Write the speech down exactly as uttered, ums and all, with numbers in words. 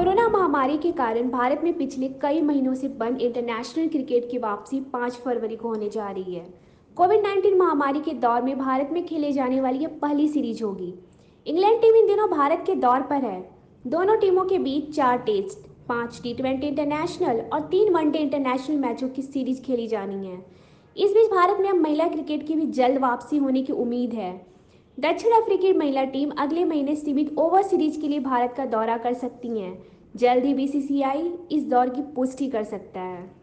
Corona महामारी के कारण भारत में पिछले कई महीनों से बंद इंटरनेशनल क्रिकेट की वापसी पाँच फरवरी को होने जा रही है। कोविड नाइन्टीन महामारी के दौर में भारत में खेले जाने वाली यह पहली सीरीज होगी। इंग्लैंड टीम इन दिनों भारत के दौर पर है। दोनों टीमों के बीच चार टेस्ट, पाँच टी ट्वेंटी इंटरनेशनल और तीन वनडे इंटरनेशनल मैचों की सीरीज खेली जानी है। इस बीच भारत में अब महिला क्रिकेट की भी जल्द वापसी होने की उम्मीद है। दक्षिण अफ्रीकी महिला टीम अगले महीने सीमित ओवर सीरीज के लिए भारत का दौरा कर सकती हैं। जल्द ही बीसीसीआई इस दौर की पुष्टि कर सकता है।